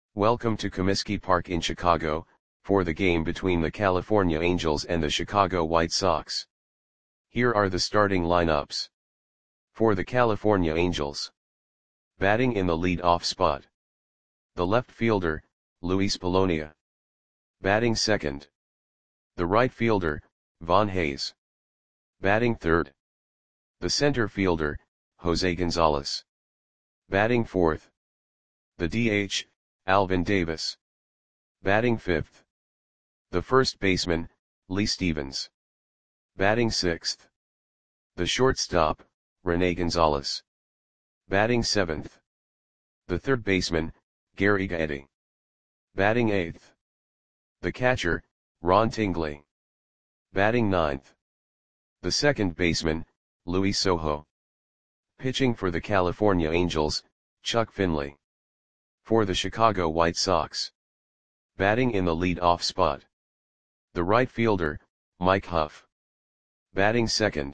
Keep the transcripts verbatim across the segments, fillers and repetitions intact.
Welcome to Comiskey Park in Chicago, for the game between the California Angels and the Chicago White Sox. Here are the starting lineups. For the California Angels. Batting in the lead-off spot. The left fielder, Luis Polonia. Batting second. The right fielder, Von Hayes. Batting third. The center fielder, Jose Gonzalez. Batting fourth. The D H, Alvin Davis. Batting fifth. The first baseman, Lee Stevens. Batting sixth. The shortstop, Rene Gonzalez. Batting seventh. The third baseman, Gary Gaetti. Batting eighth. The catcher, Ron Tingley. Batting ninth. The second baseman, Luis Sojo. Pitching for the California Angels, Chuck Finley. For the Chicago White Sox. Batting in the lead-off spot. The right fielder, Mike Huff. Batting second.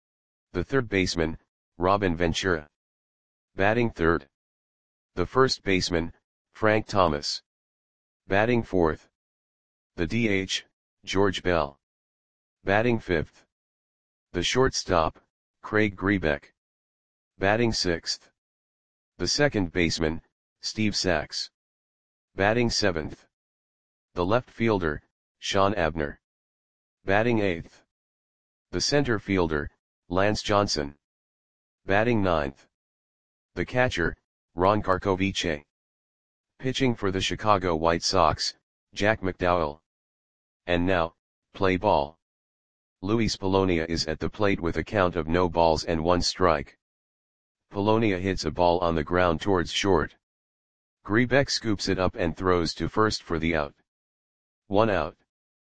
The third baseman, Robin Ventura. Batting third. The first baseman, Frank Thomas. Batting fourth. The D H, George Bell. Batting fifth. The shortstop, Craig Grebeck. Batting sixth. The second baseman, Steve Sax. Batting seventh. The left fielder, Sean Abner. Batting eighth. The center fielder, Lance Johnson. Batting ninth. The catcher, Ron Karkovice. Pitching for the Chicago White Sox, Jack McDowell. And now, play ball. Luis Polonia is at the plate with a count of no balls and one strike. Polonia hits a ball on the ground towards short. Grebeck scoops it up and throws to first for the out. One out.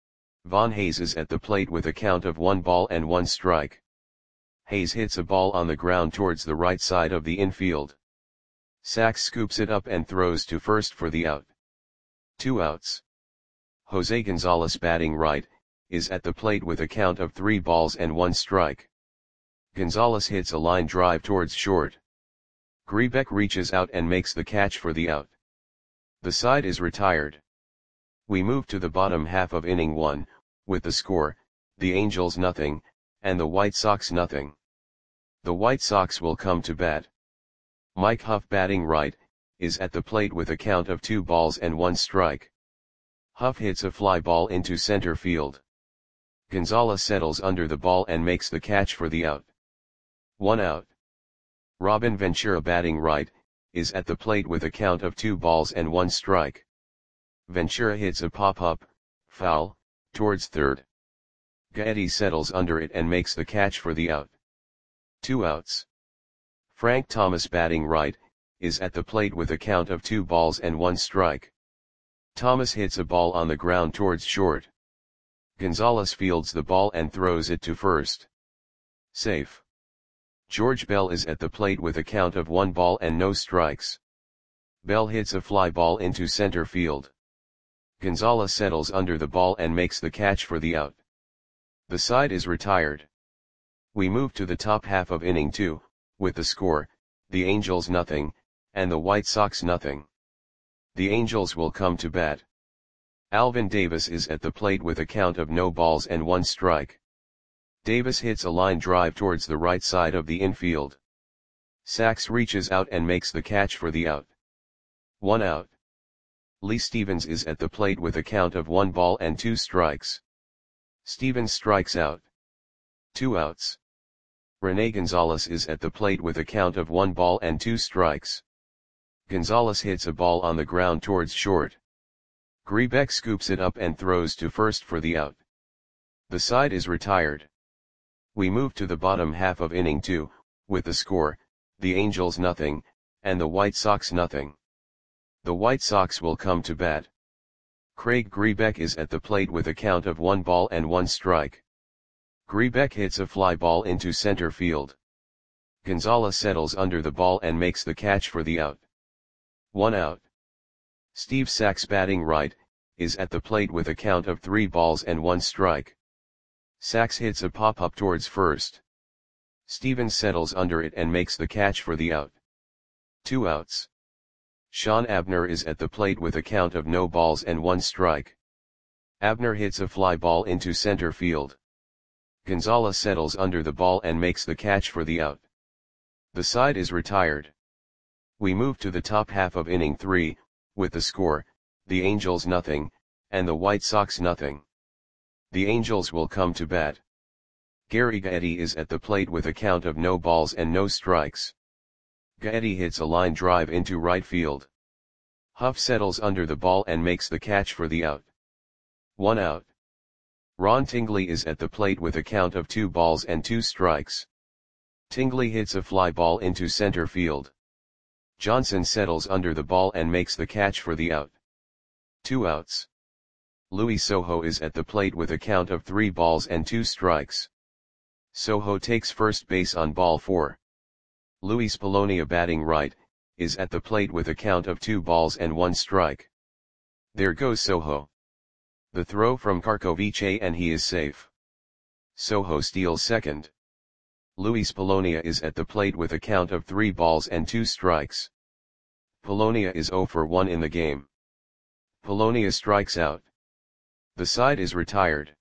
Von Hayes is at the plate with a count of one ball and one strike. Hayes hits a ball on the ground towards the right side of the infield. Sax scoops it up and throws to first for the out. Two outs. Jose Gonzalez, batting right, is at the plate with a count of three balls and one strike. Gonzalez hits a line drive towards short. Grebeck reaches out and makes the catch for the out. The side is retired. We move to the bottom half of inning one, with the score, the Angels nothing, and the White Sox nothing. The White Sox will come to bat. Mike Huff, batting right, is at the plate with a count of two balls and one strike. Huff hits a fly ball into center field. Gonzalez settles under the ball and makes the catch for the out. One out. Robin Ventura, batting right, is at the plate with a count of two balls and one strike. Ventura hits a pop-up, foul, towards third. Gaetti settles under it and makes the catch for the out. Two outs. Frank Thomas, batting right, is at the plate with a count of two balls and one strike. Thomas hits a ball on the ground towards short. Gonzalez fields the ball and throws it to first. Safe. George Bell is at the plate with a count of one ball and no strikes. Bell hits a fly ball into center field. Gonzalez settles under the ball and makes the catch for the out. The side is retired. We move to the top half of inning two, with the score, the Angels nothing, and the White Sox nothing. The Angels will come to bat. Alvin Davis is at the plate with a count of no balls and one strike. Davis hits a line drive towards the right side of the infield. Sax reaches out and makes the catch for the out. One out. Lee Stevens is at the plate with a count of one ball and two strikes. Stevens strikes out. Two outs. Rene Gonzalez is at the plate with a count of one ball and two strikes. Gonzalez hits a ball on the ground towards short. Grebeck scoops it up and throws to first for the out. The side is retired. We move to the bottom half of inning two, with the score, the Angels nothing, and the White Sox nothing. The White Sox will come to bat. Craig Grebeck is at the plate with a count of one ball and one strike. Grebeck hits a fly ball into center field. Gonzalez settles under the ball and makes the catch for the out. One out. Steve Sax, batting right, is at the plate with a count of three balls and one strike. Sax hits a pop-up towards first. Stevens settles under it and makes the catch for the out. Two outs. Sean Abner is at the plate with a count of no balls and one strike. Abner hits a fly ball into center field. Gonzalez settles under the ball and makes the catch for the out. The side is retired. We move to the top half of inning three, with the score, the Angels nothing, and the White Sox nothing. The Angels will come to bat. Gary Gaetti is at the plate with a count of no balls and no strikes. Gaetti hits a line drive into right field. Huff settles under the ball and makes the catch for the out. One out. Ron Tingley is at the plate with a count of two balls and two strikes. Tingley hits a fly ball into center field. Johnson settles under the ball and makes the catch for the out. Two outs. Luis Sojo is at the plate with a count of three balls and two strikes. Sojo takes first base on ball four. Luis Polonia, batting right, is at the plate with a count of two balls and one strike. There goes Sojo. The throw from Karkovice and he is safe. Sojo steals second. Luis Polonia is at the plate with a count of three balls and two strikes. Polonia is zero for one in the game. Polonia strikes out. The side is retired.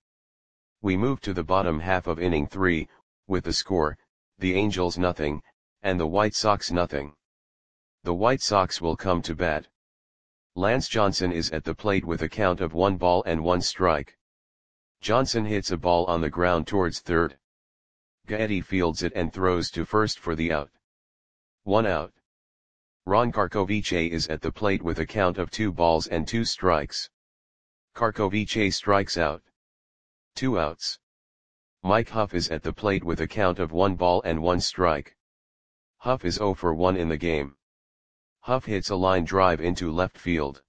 We move to the bottom half of inning three, with the score, the Angels nothing, and the White Sox nothing. The White Sox will come to bat. Lance Johnson is at the plate with a count of one ball and one strike. Johnson hits a ball on the ground towards third. Gaetti fields it and throws to first for the out. One out. Ron Karkovice is at the plate with a count of two balls and two strikes. Karkovice strikes out. Two outs. Mike Huff is at the plate with a count of one ball and one strike. Huff is zero for one in the game. Huff hits a line drive into left field.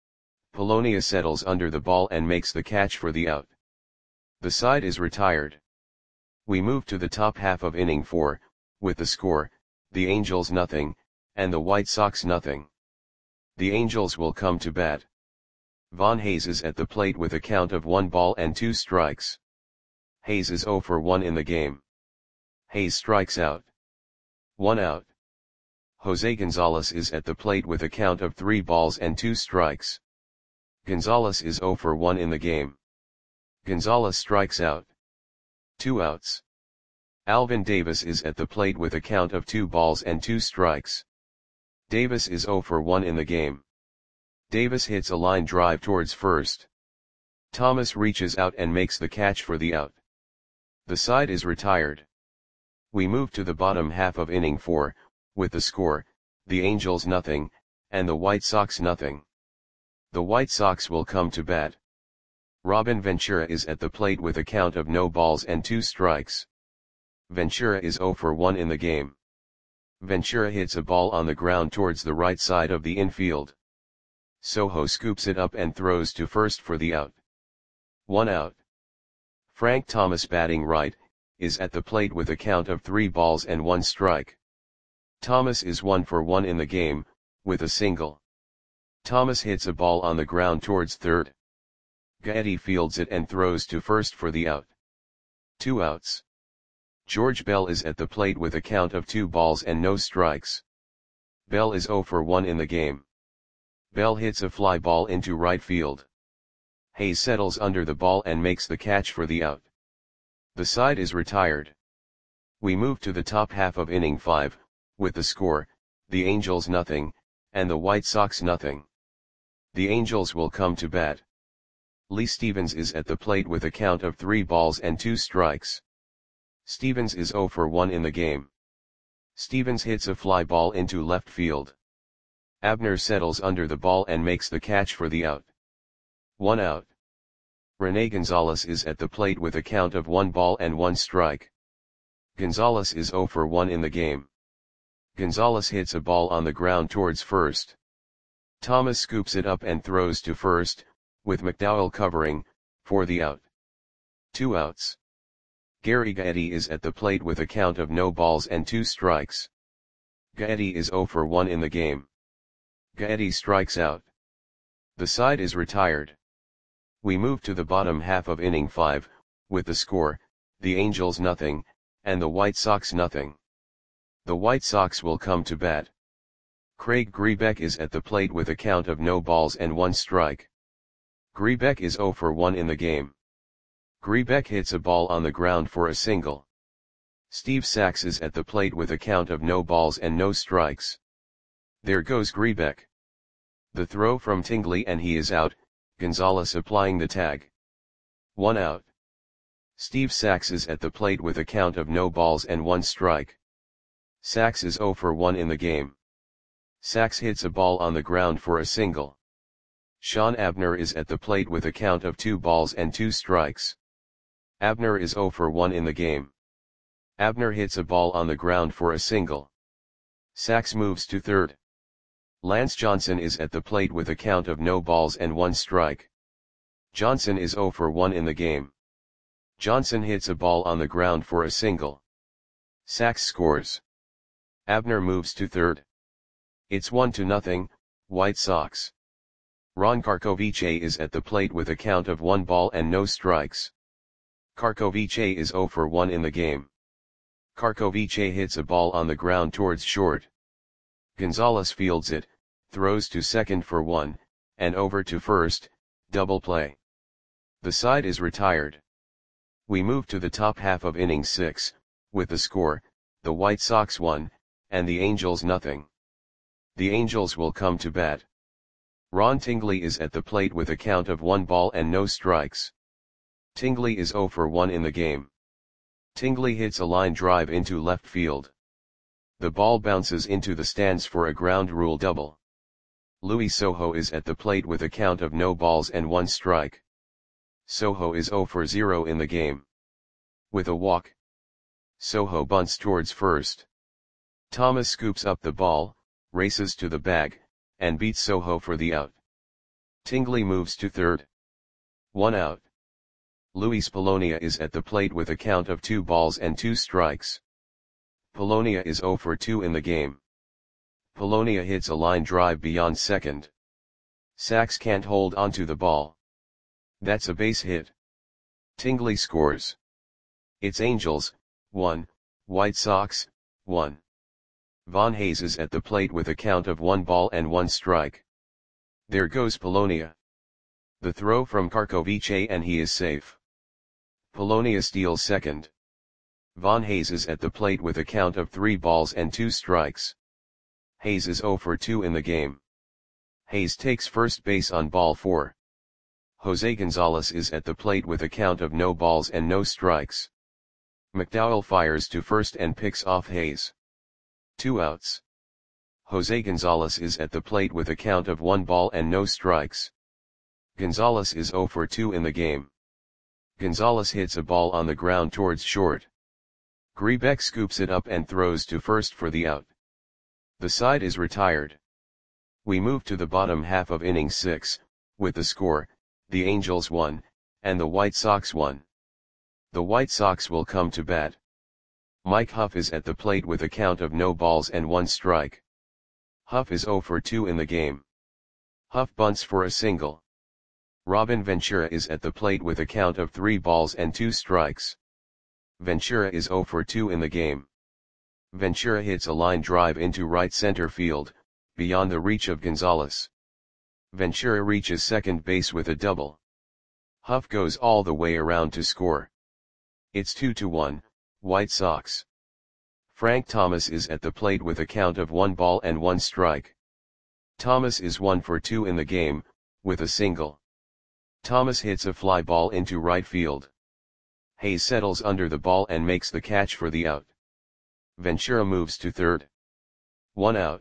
Polonia settles under the ball and makes the catch for the out. The side is retired. We move to the top half of inning four, with the score, the Angels nothing, and the White Sox nothing. The Angels will come to bat. Von Hayes is at the plate with a count of one ball and two strikes. Hayes is zero for one in the game. Hayes strikes out. One out. Jose Gonzalez is at the plate with a count of three balls and two strikes. Gonzalez is zero for one in the game. Gonzalez strikes out. Two outs. Alvin Davis is at the plate with a count of two balls and two strikes. Davis is zero for one in the game. Davis hits a line drive towards first. Thomas reaches out and makes the catch for the out. The side is retired. We move to the bottom half of inning four, with the score, the Angels nothing, and the White Sox nothing. The White Sox will come to bat. Robin Ventura is at the plate with a count of no balls and two strikes. Ventura is zero for one in the game. Ventura hits a ball on the ground towards the right side of the infield. Sojo scoops it up and throws to first for the out. One out. Frank Thomas, batting right, is at the plate with a count of three balls and one strike. Thomas is one for one in the game, with a single. Thomas hits a ball on the ground towards third. Gaetti fields it and throws to first for the out. Two outs. George Bell is at the plate with a count of two balls and no strikes. Bell is zero for one in the game. Bell hits a fly ball into right field. Hayes settles under the ball and makes the catch for the out. The side is retired. We move to the top half of inning five, with the score, the Angels nothing, and the White Sox nothing. The Angels will come to bat. Lee Stevens is at the plate with a count of three balls and two strikes. Stevens is zero for one in the game. Stevens hits a fly ball into left field. Abner settles under the ball and makes the catch for the out. One out. Rene Gonzalez is at the plate with a count of one ball and one strike. Gonzalez is zero for one in the game. Gonzalez hits a ball on the ground towards first. Thomas scoops it up and throws to first, with McDowell covering, for the out. Two outs. Gary Gaetti is at the plate with a count of no balls and two strikes. Gaetti is zero for one in the game. Gaetti strikes out. The side is retired. We move to the bottom half of inning five, with the score, the Angels nothing, and the White Sox nothing. The White Sox will come to bat. Craig Grebeck is at the plate with a count of no balls and one strike. Grebeck is zero for one in the game. Grebeck hits a ball on the ground for a single. Steve Sax is at the plate with a count of no balls and no strikes. There goes Grebeck. The throw from Tingley and he is out, Gonzalez applying the tag. One out. Steve Sax is at the plate with a count of no balls and one strike. Sax is zero for one in the game. Sax hits a ball on the ground for a single. Sean Abner is at the plate with a count of two balls and two strikes. Abner is zero for one in the game. Abner hits a ball on the ground for a single. Sax moves to third. Lance Johnson is at the plate with a count of no balls and one strike. Johnson is zero for one in the game. Johnson hits a ball on the ground for a single. Sax scores. Abner moves to third. It's one to nothing, White Sox. Ron Karkovice is at the plate with a count of one ball and no strikes. Karkovice is zero for one in the game. Karkovice hits a ball on the ground towards short. Gonzalez fields it, throws to second for one, and over to first, double play. The side is retired. We move to the top half of inning six, with the score, the White Sox one, and the Angels nothing. The Angels will come to bat. Ron Tingley is at the plate with a count of one ball and no strikes. Tingley is zero for one in the game. Tingley hits a line drive into left field. The ball bounces into the stands for a ground rule double. Louis Soho is at the plate with a count of no balls and one strike. Soho is zero for zero in the game. With a walk, Soho bunts towards first. Thomas scoops up the ball, races to the bag, and beats Soho for the out. Tingley moves to third. One out. Luis Polonia is at the plate with a count of two balls and two strikes. Polonia is zero for two in the game. Polonia hits a line drive beyond second. Sax can't hold onto the ball. That's a base hit. Tingley scores. It's Angels, one, White Sox, one. Von Hayes is at the plate with a count of one ball and one strike. There goes Polonia. The throw from Karkovice and he is safe. Polonia steals second. Von Hayes is at the plate with a count of three balls and two strikes. Hayes is zero for two in the game. Hayes takes first base on ball four. Jose Gonzalez is at the plate with a count of no balls and no strikes. McDowell fires to first and picks off Hayes. Two outs. Jose Gonzalez is at the plate with a count of one ball and no strikes. Gonzalez is zero for two in the game. Gonzalez hits a ball on the ground towards short. Grebeck scoops it up and throws to first for the out. The side is retired. We move to the bottom half of inning six, with the score, the Angels one, and the White Sox one. The White Sox will come to bat. Mike Huff is at the plate with a count of no balls and one strike. Huff is zero for two in the game. Huff bunts for a single. Robin Ventura is at the plate with a count of three balls and two strikes. Ventura is zero for two in the game. Ventura hits a line drive into right center field, beyond the reach of Gonzalez. Ventura reaches second base with a double. Huff goes all the way around to score. It's two to one, White Sox. Frank Thomas is at the plate with a count of one ball and one strike. Thomas is one for two in the game, with a single. Thomas hits a fly ball into right field. Hayes settles under the ball and makes the catch for the out. Ventura moves to third. One out.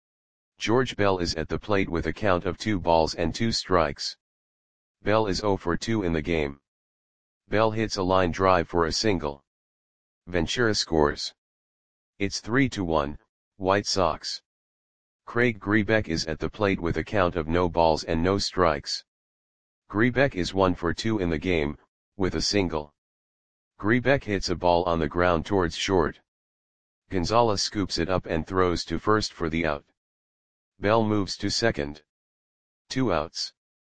George Bell is at the plate with a count of two balls and two strikes. Bell is zero for two in the game. Bell hits a line drive for a single. Ventura scores. It's three to one, White Sox. Craig Grebeck is at the plate with a count of no balls and no strikes. Grebeck is one for two in the game, with a single. Grebeck hits a ball on the ground towards short. Gonzalez scoops it up and throws to first for the out. Bell moves to second. Two outs.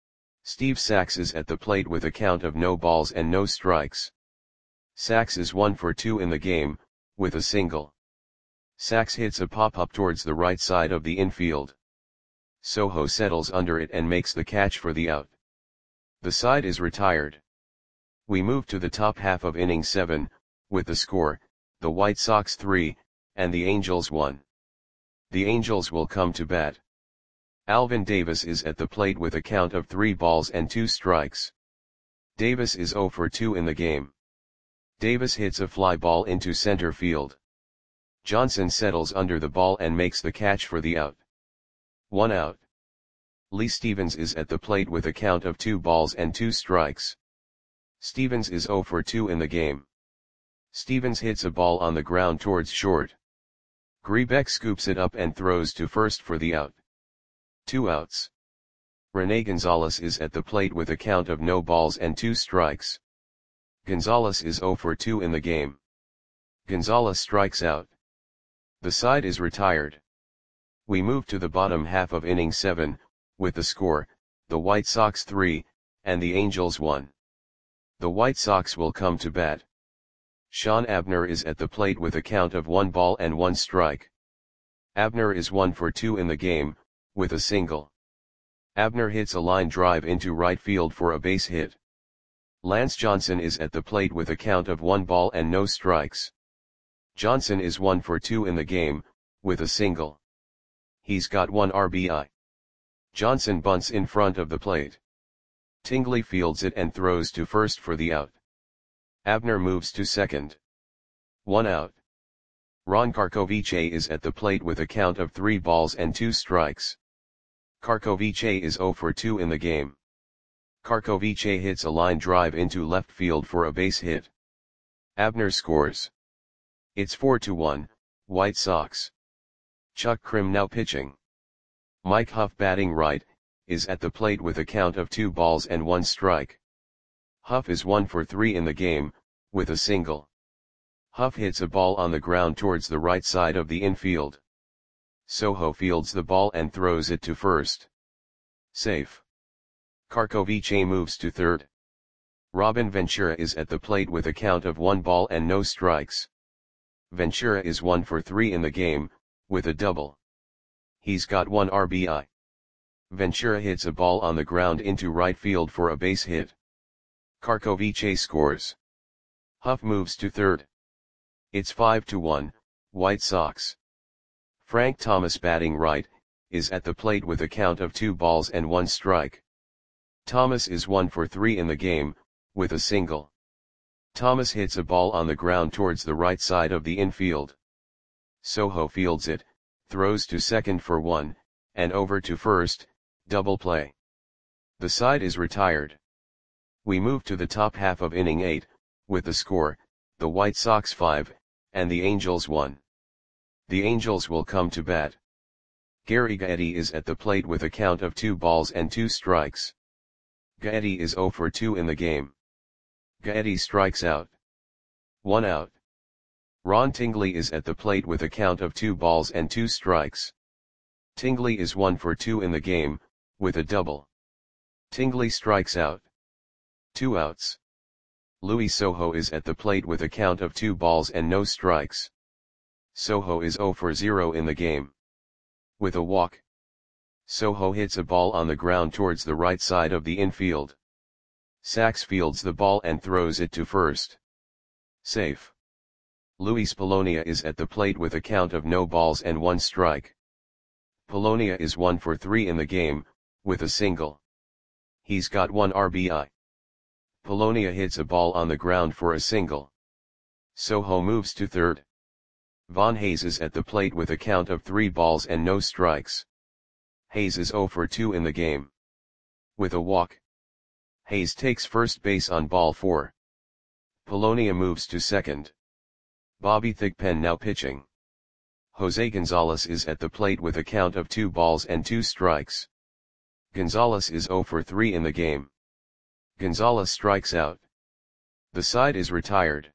Steve Sax is at the plate with a count of no balls and no strikes. Sax is one for two in the game, with a single. Sachs hits a pop-up towards the right side of the infield. Soho settles under it and makes the catch for the out. The side is retired. We move to the top half of inning seven, with the score, the White Sox three, and the Angels one. The Angels will come to bat. Alvin Davis is at the plate with a count of three balls and two strikes. Davis is oh for two in the game. Davis hits a fly ball into center field. Johnson settles under the ball and makes the catch for the out. One out. Lee Stevens is at the plate with a count of two balls and two strikes. Stevens is oh for two in the game. Stevens hits a ball on the ground towards short. Grebeck scoops it up and throws to first for the out. Two outs. Rene Gonzalez is at the plate with a count of no balls and two strikes. Gonzalez is oh for two in the game. Gonzalez strikes out. The side is retired. We move to the bottom half of inning seven, with the score, the White Sox three, and the Angels one. The White Sox will come to bat. Sean Abner is at the plate with a count of one ball and one strike. Abner is one for two in the game, with a single. Abner hits a line drive into right field for a base hit. Lance Johnson is at the plate with a count of one ball and no strikes. Johnson is one for two in the game, with a single. He's got one R B I. Johnson bunts in front of the plate. Tingley fields it and throws to first for the out. Abner moves to second. One out. Ron Karkovice is at the plate with a count of three balls and two strikes. Karkovice is oh for two in the game. Karkovice hits a line drive into left field for a base hit. Abner scores. It's four to one, White Sox. Chuck Krim now pitching. Mike Huff batting right, is at the plate with a count of two balls and one strike. Huff is one for three in the game, with a single. Huff hits a ball on the ground towards the right side of the infield. Soho fields the ball and throws it to first. Safe. Karkovice moves to third. Robin Ventura is at the plate with a count of one ball and no strikes. Ventura is one for three in the game, with a double. He's got one R B I. Ventura hits a ball on the ground into right field for a base hit. Karkovice scores. Huff moves to third. It's five to one, White Sox. Frank Thomas batting right, is at the plate with a count of two balls and one strike. Thomas is one for three in the game, with a single. Thomas hits a ball on the ground towards the right side of the infield. Soho fields it, throws to second for one, and over to first, double play. The side is retired. We move to the top half of inning eight, with the score, the White Sox five, and the Angels one. The Angels will come to bat. Gary Gaetti is at the plate with a count of two balls and two strikes. Gaetti is oh for two in the game. Gaetti strikes out. One out. Ron Tingley is at the plate with a count of two balls and two strikes. Tingley is one for two in the game, with a double. Tingley strikes out. Two outs. Louis Soho is at the plate with a count of two balls and no strikes. Soho is oh for zero in the game. With a walk. Soho hits a ball on the ground towards the right side of the infield. Sachs fields the ball and throws it to first. Safe. Luis Polonia is at the plate with a count of no balls and one strike. Polonia is one for three in the game, with a single. He's got one R B I. Polonia hits a ball on the ground for a single. Soho moves to third. Von Hayes is at the plate with a count of three balls and no strikes. Hayes is oh for two in the game. With a walk. Hayes takes first base on ball four. Polonia moves to second. Bobby Thigpen now pitching. Jose Gonzalez is at the plate with a count of two balls and two strikes. Gonzalez is oh for three in the game. Gonzalez strikes out. The side is retired.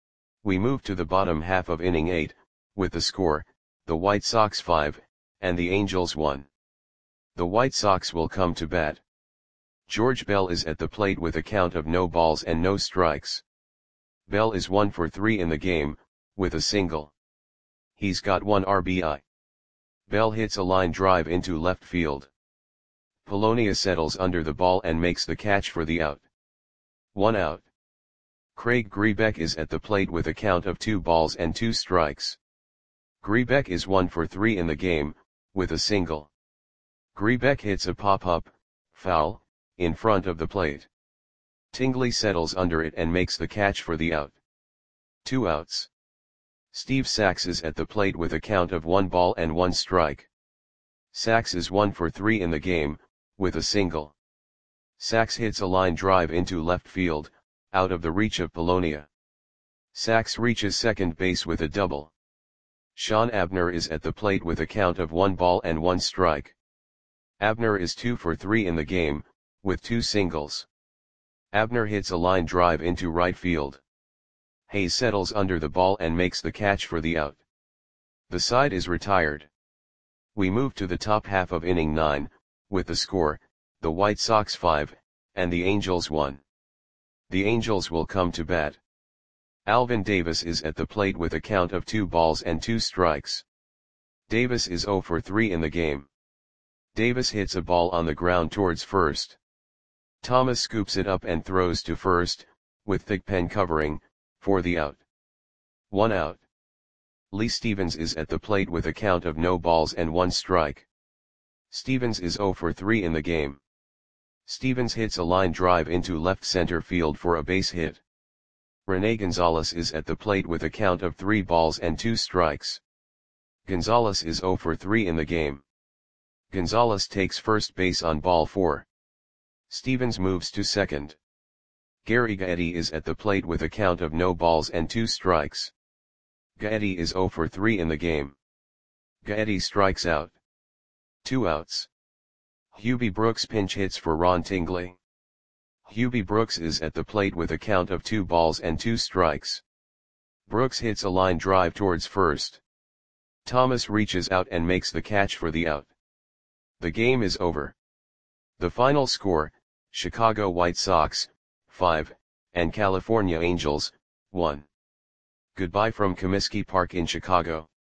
We move to the bottom half of inning eight, with the score, the White Sox five, and the Angels one. The White Sox will come to bat. George Bell is at the plate with a count of no balls and no strikes. Bell is one for three in the game, with a single. he's got one R B I. Bell hits a line drive into left field. Polonia settles under the ball and makes the catch for the out. One out. Craig Grebeck is at the plate with a count of two balls and two strikes. Grebeck is one for three in the game, with a single. Grebeck hits a pop-up, foul, in front of the plate. Tingley settles under it and makes the catch for the out. Two outs. Steve Sax is at the plate with a count of one ball and one strike. Sax is one for three in the game, with a single. Sax hits a line drive into left field, out of the reach of Polonia. Sax reaches second base with a double. Sean Abner is at the plate with a count of one ball and one strike. Abner is two for three in the game, with two singles. Abner hits a line drive into right field. Hayes settles under the ball and makes the catch for the out. The side is retired. We move to the top half of inning nine, with the score, the White Sox five, and the Angels one. The Angels will come to bat. Alvin Davis is at the plate with a count of two balls and two strikes. Davis is zero for three in the game. Davis hits a ball on the ground towards first. Thomas scoops it up and throws to first, with Thigpen covering, for the out. One out. Lee Stevens is at the plate with a count of no balls and one strike. Stevens is zero for three in the game. Stevens hits a line drive into left center field for a base hit. Rene Gonzalez is at the plate with a count of three balls and two strikes. Gonzalez is zero for three in the game. Gonzalez takes first base on ball four. Stevens moves to second. Gary Gaetti is at the plate with a count of no balls and two strikes. Gaetti is zero for three in the game. Gaetti strikes out. Two outs. Hubie Brooks pinch hits for Ron Tingley. Hubie Brooks is at the plate with a count of two balls and two strikes. Brooks hits a line drive towards first. Thomas reaches out and makes the catch for the out. The game is over. The final score, Chicago White Sox, five, and California Angels, one. Goodbye from Comiskey Park in Chicago.